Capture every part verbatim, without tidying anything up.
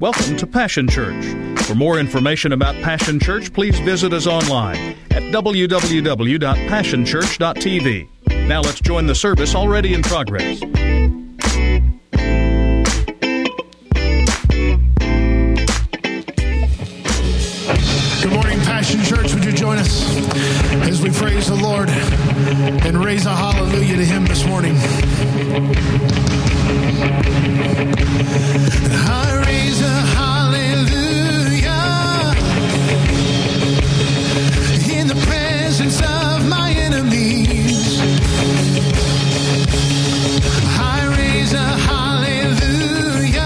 Welcome to Passion Church. For more information about Passion Church, please visit us online at w w w dot passion church dot t v. Now let's join the service already in progress. Good morning, Passion Church. Would you join us as we praise the Lord and raise a hallelujah to Him this morning? I raise a hallelujah in the presence of my enemies. I raise a hallelujah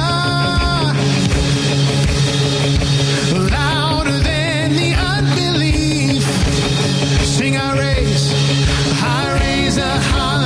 louder than the unbelief. Sing, I raise, I raise a hallelujah.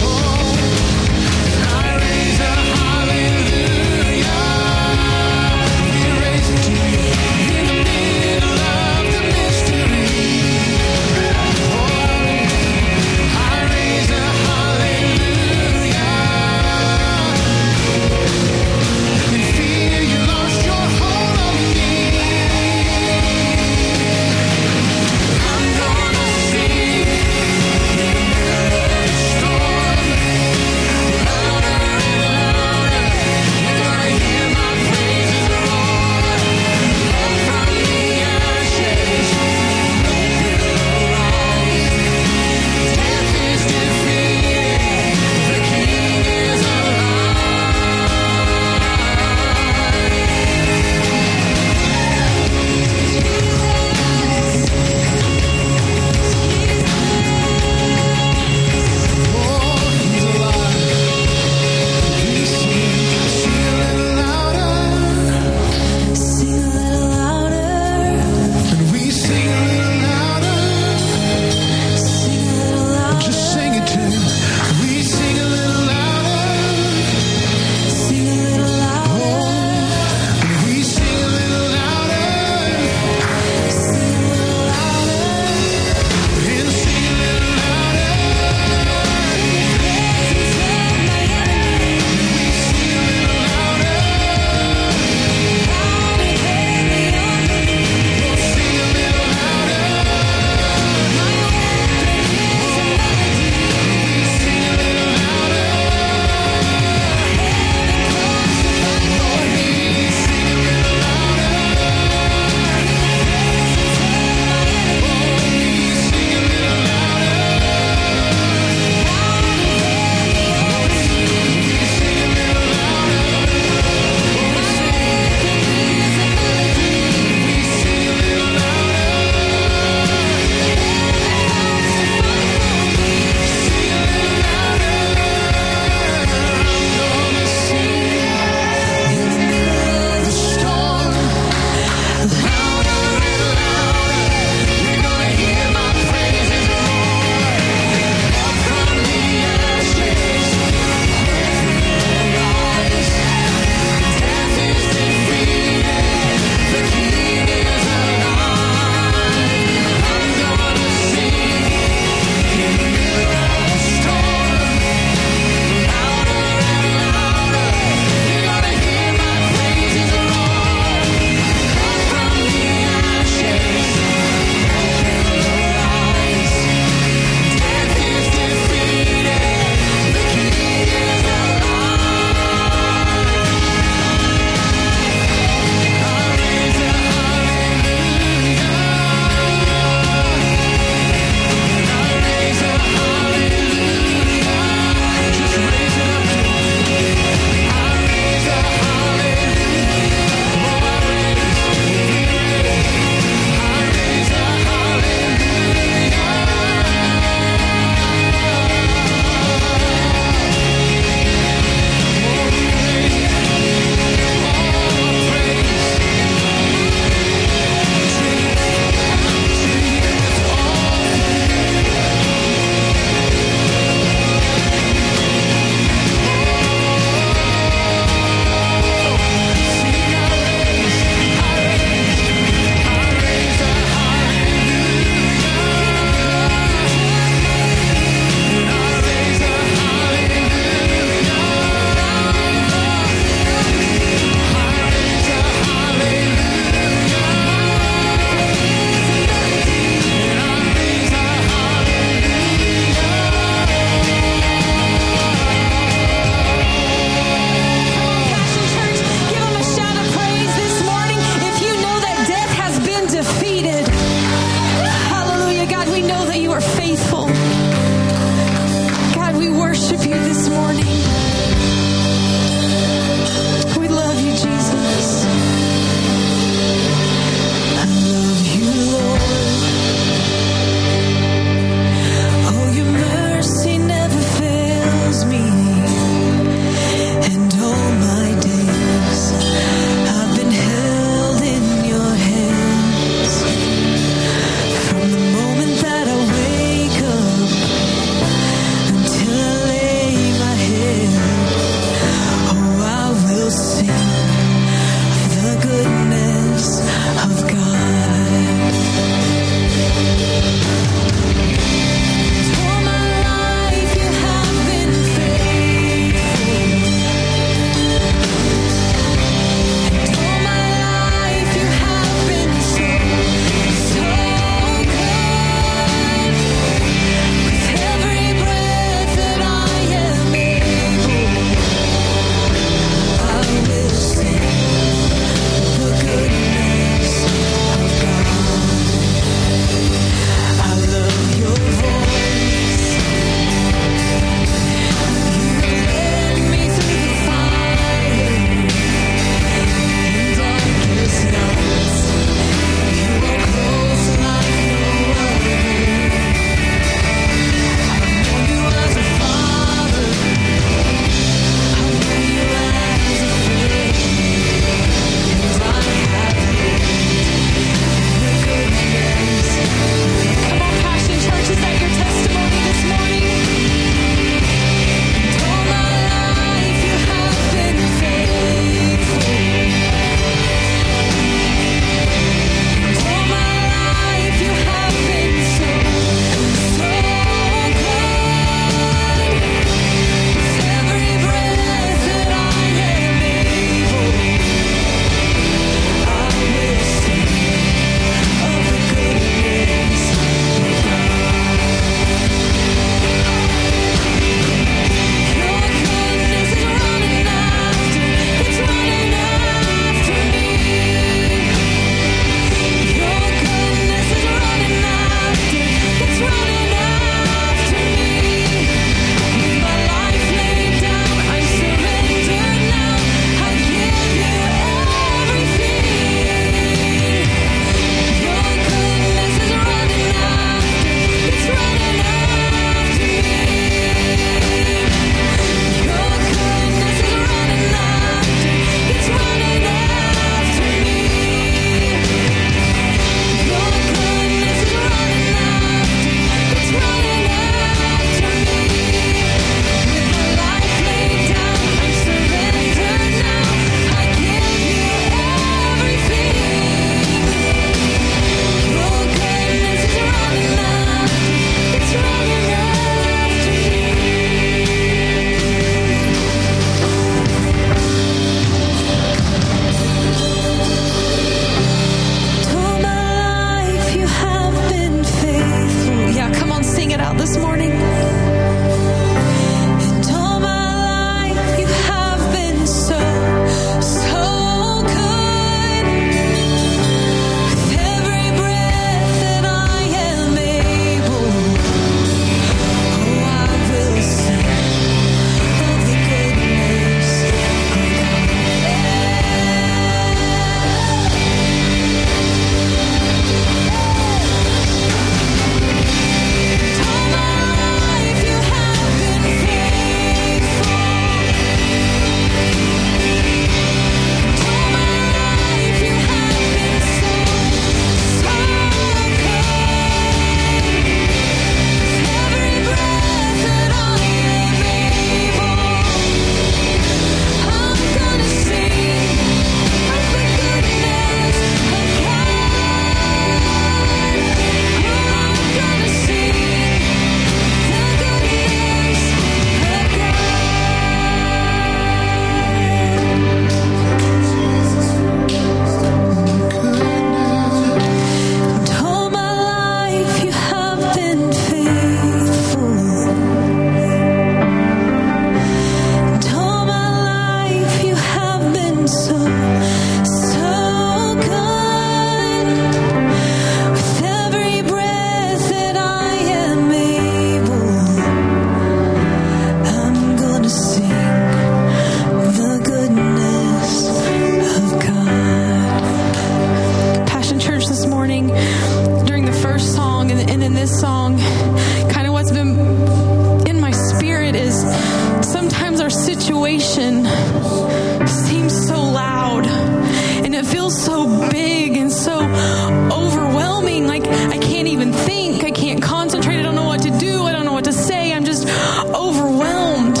our situation seems so loud and it feels so big and so overwhelming. Like I can't even think. I can't concentrate. I don't know what to do. I don't know what to say. I'm just overwhelmed.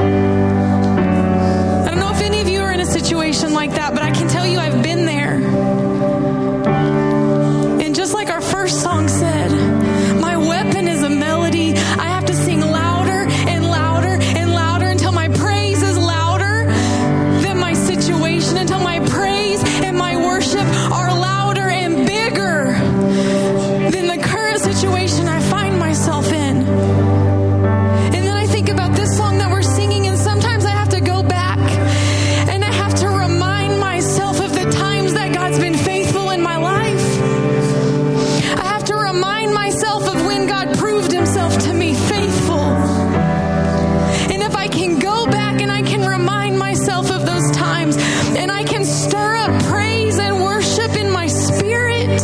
I don't know if any of you are in a situation like that, but I can tell you I've been there. And just like our first song said, my weapon is a melody. I have to sing louder and louder and louder until my praise is louder than my situation, until my praise and my worship are louder and bigger than the current situation I find myself in. And then I think about this song that we're singing, and sometimes I have to go back and I have to remind myself of the times that God's been faithful in my life. I have to remind myself of when God proved himself to me faithful. And if I can go back and I can remind myself of those times, and I can stir up praise and worship in my spirit,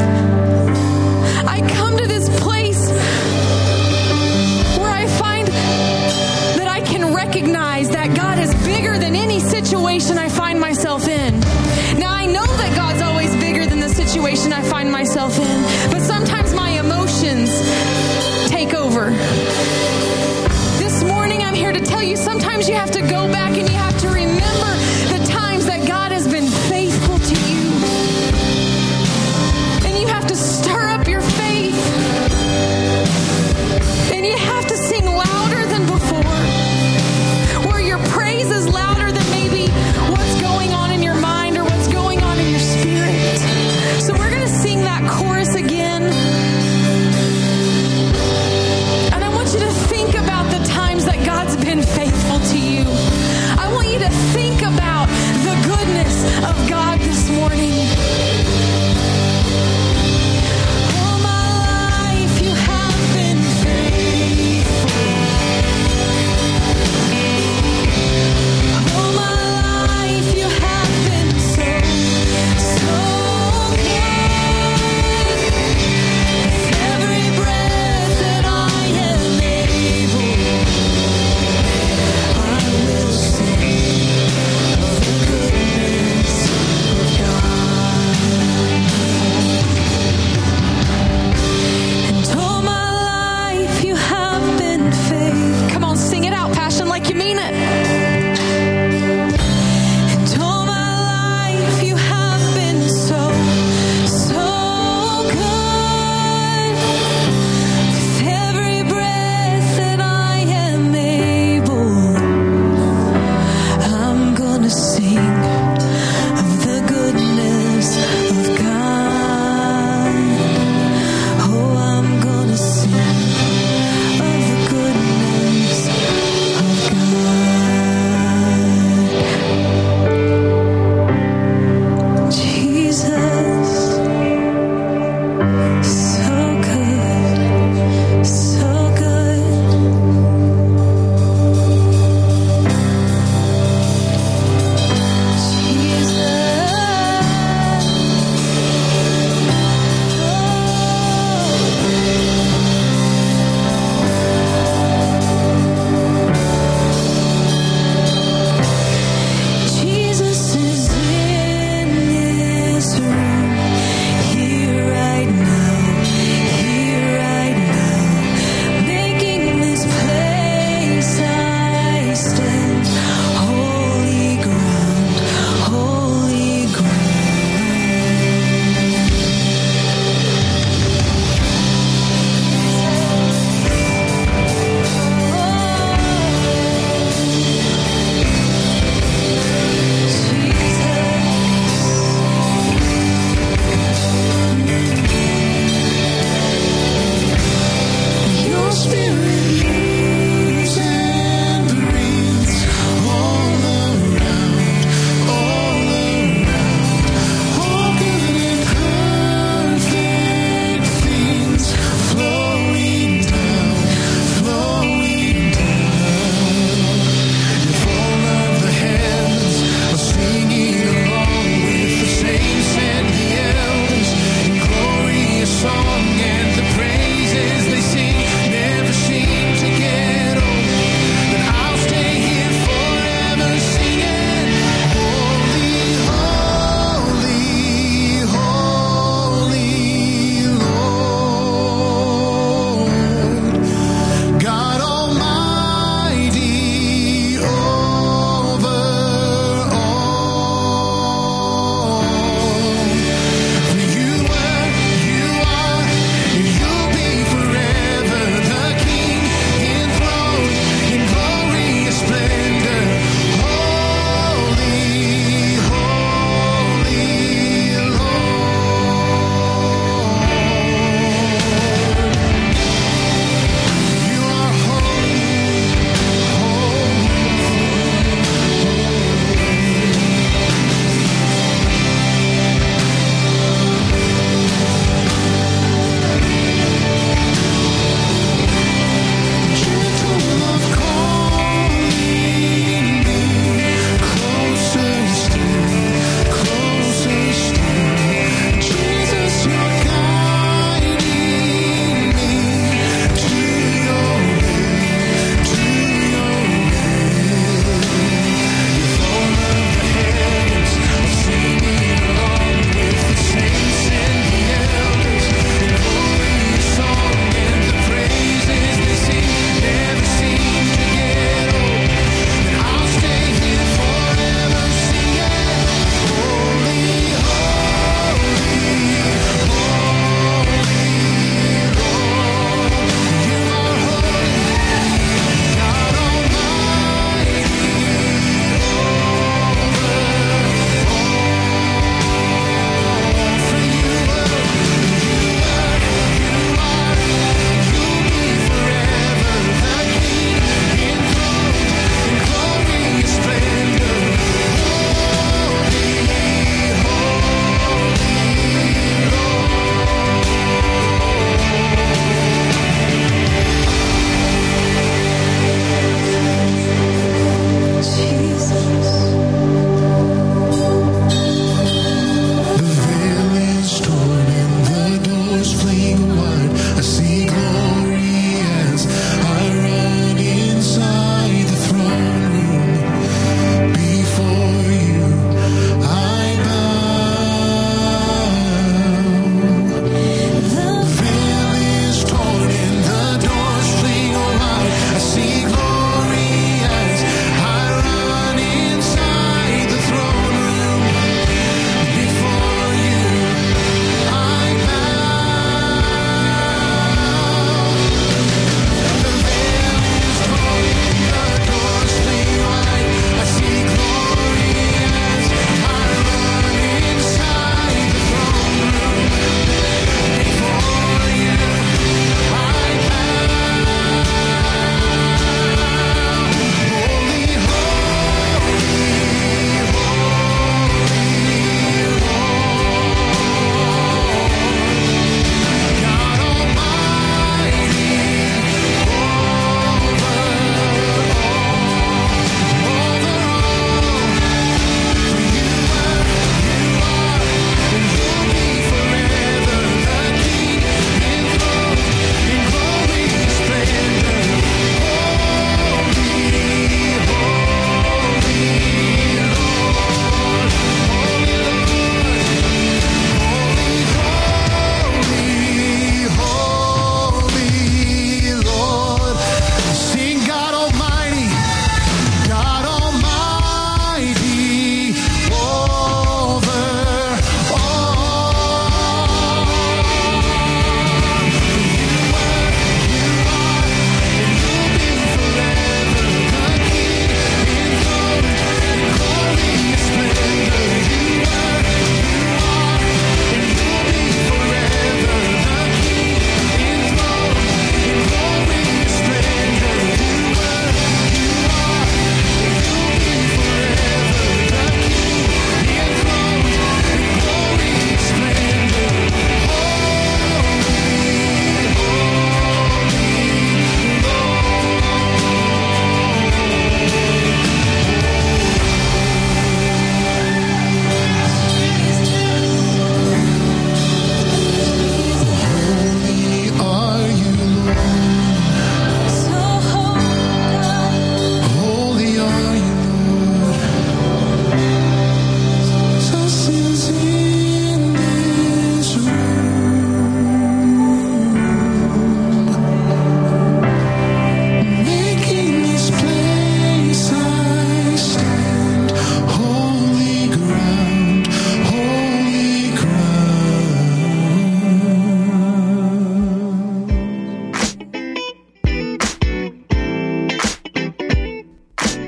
I come to this place where I find that I can recognize that God is bigger than any situation I find myself in. Now, I know that God's always bigger than the situation I find myself in, but sometimes my emotions take over. This morning, I'm here to tell you, sometimes you have to go back and you have to remember the times that God has been faithful to you. And you have to stir up your faith. And you have to sing louder than before, where your praise is louder than maybe what's going on in your mind or what's going on in your spirit. So we're going to sing that chorus again. And I want you to think about the times that God's been faithful to you. I want you to think about the goodness of God this morning. All my life you have been faithful. All my life you have been so, so good. With every breath that I am able, I will sing of the goodness of God. And all my life you have been faithful. Come on, sing it out, Passion, like you mean it. And all my life you have been so, so good. With every breath that I am able, I'm gonna sing of the goodness of God. Oh, I'm gonna sing of the goodness of God.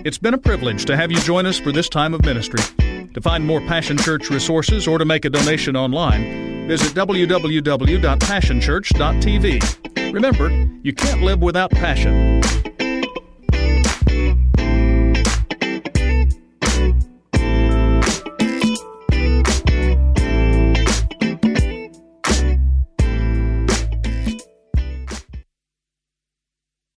It's been a privilege to have you join us for this time of ministry. To find more Passion Church resources or to make a donation online, visit w w w dot passion church dot t v. Remember, you can't live without passion.